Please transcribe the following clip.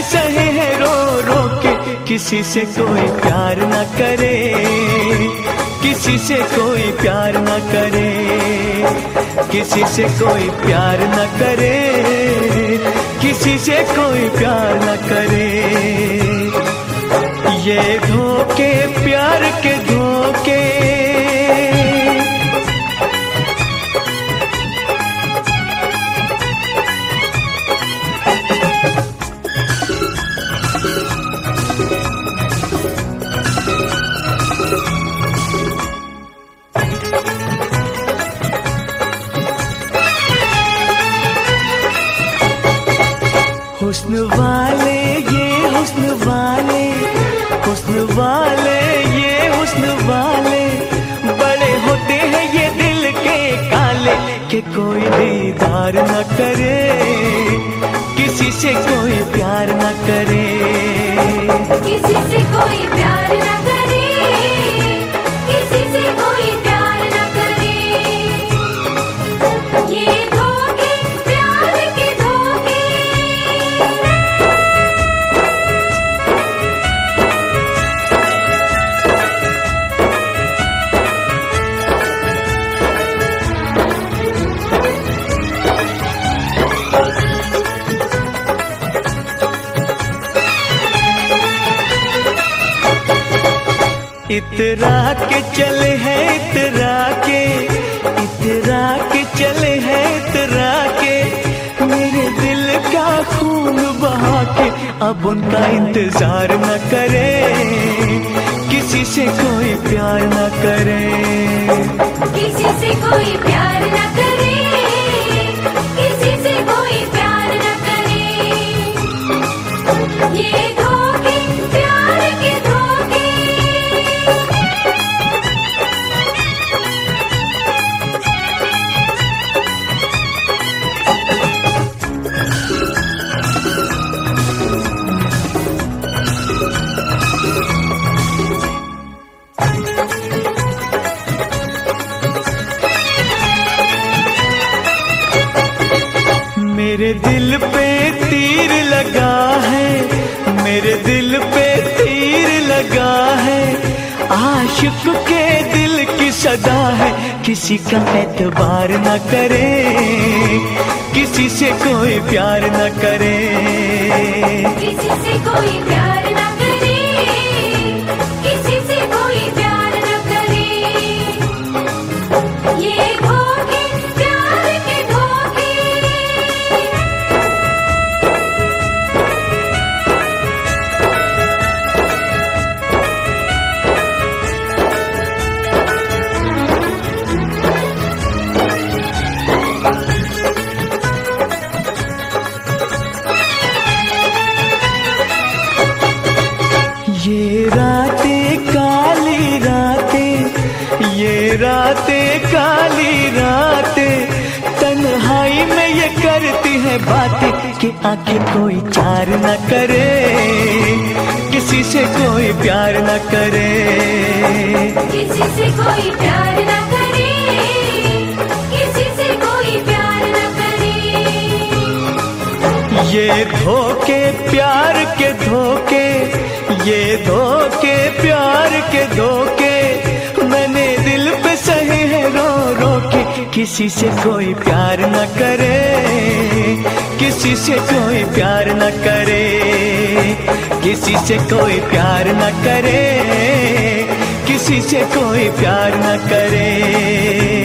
सहे है रो रो के, किसी से कोई प्यार न करे, किसी से कोई प्यार न करे, किसी से कोई प्यार न करे, किसी से कोई प्यार न करे। ये धोखे प्यार के धोखे, हुस्न वाले ये हुस्न वाले, हुस्न वाले ये हुस्न वाले, बड़े होते हैं ये दिल के काले, कि कोई दीदार न करे, किसी से कोई प्यार न करे, किसी से कोई प्यार न करे, किसी से कोई प्यार न करे। ये धोखे प्यार के धोखे। इतरा के चले हैं इतरा के, इतरा के चले हैं इतरा के, मेरे दिल का खून बहा के, अब उनका इंतजार न करे, किसी से कोई प्यार न करे, किसी से कोई प्यार न करे, किसी से कोई प्यार न करे। ये धोखे प्यार के धोखे। मेरे दिल पे तीर लगा है, मेरे दिल पे तीर लगा है, आशिक के दिल की सदा है, किसी का एतबार न करे, किसी से कोई प्यार न करे, किसी से कोई प्यार न करे, किसी से कोई प्यार न करे। ये धोखे प्यार के धोखे। ये रातें काली रातें, ये रातें काली रातें, तन्हाई में ये करती है बातें, कि आंखें कोई चार न करे, किसी से कोई प्यार न करे, किसी से कोई प्यार न करे, किसी से कोई प्यार न करे। ये धोखे प्यार के धोखे, ये धोखे प्यार के धोखे, मैंने दिल पे सहे है रो रो के, किसी से कोई प्यार न करे, किसी से कोई प्यार न करे, किसी से कोई प्यार न करे, किसी से कोई प्यार न करे।